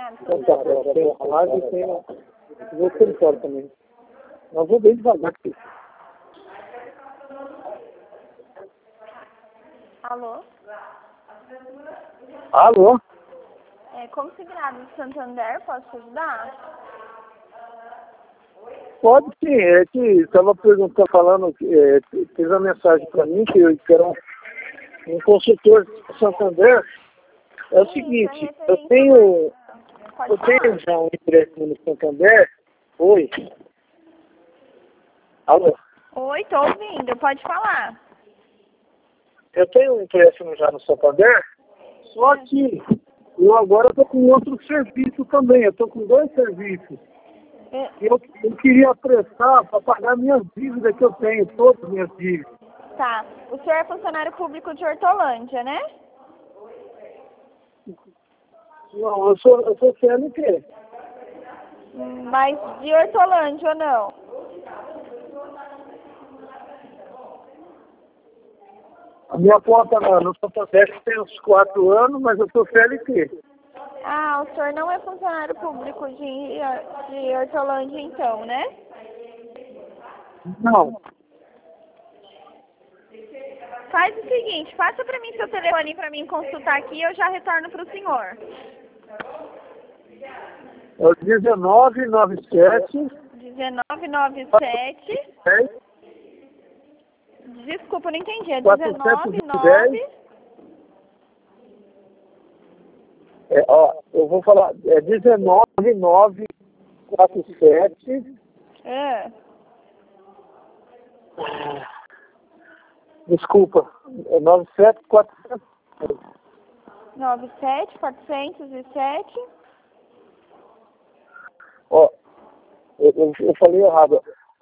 consignado Então tá, eu tenho a live e tenho... Vou por fora também. Mas vou bem devagar aqui. Alô? Alô? Consignado do Santander, posso te ajudar? Pode sim, é que estava perguntando, falando, fez uma mensagem para mim que eu era um consultor do Santander. É o seguinte, eu tenho já um empréstimo no Santander. Oi. Alô? Oi, tô ouvindo, pode falar. Eu tenho um empréstimo já no Santander, só que eu agora estou com outro serviço também. Eu estou com 2 serviços. Eu queria prestar para pagar minhas dívidas que eu tenho, todas as minhas dívidas. Tá. O senhor é funcionário público de Hortolândia, né? Não, eu sou CLT. Mas de Hortolândia ou não? A minha conta no Santander tem uns 4 anos, mas eu sou CLT. Ah, o senhor não é funcionário público de Hortolândia então, né? Não. Faz o seguinte, passa pra mim seu telefone pra mim consultar aqui e eu já retorno pro senhor. É o 1997. 1997. Desculpa, eu não entendi. É 410. Eu vou falar. É 19947. Desculpa. É 97400. 97407. Eu falei errado.